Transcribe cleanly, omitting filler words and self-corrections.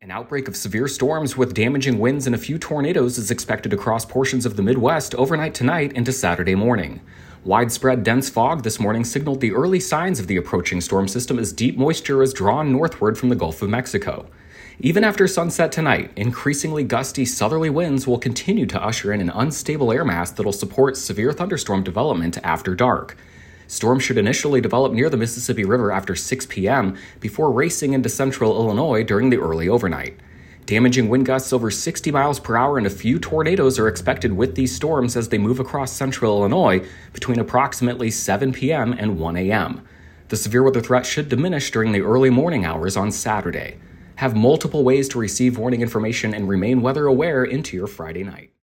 An outbreak of severe storms with damaging winds and a few tornadoes is expected across portions of the Midwest overnight tonight into Saturday morning. Widespread dense fog this morning signaled the early signs of the approaching storm system as deep moisture is drawn northward from the Gulf of Mexico. Even after sunset tonight, increasingly gusty southerly winds will continue to usher in an unstable air mass that'll support severe thunderstorm development after dark. Storms should initially develop near the Mississippi River after 6 p.m. before racing into central Illinois during the early overnight. Damaging wind gusts over 60 miles per hour and a few tornadoes are expected with these storms as they move across central Illinois between approximately 7 p.m. and 1 a.m. The severe weather threat should diminish during the early morning hours on Saturday. Have multiple ways to receive warning information and remain weather aware into your Friday night.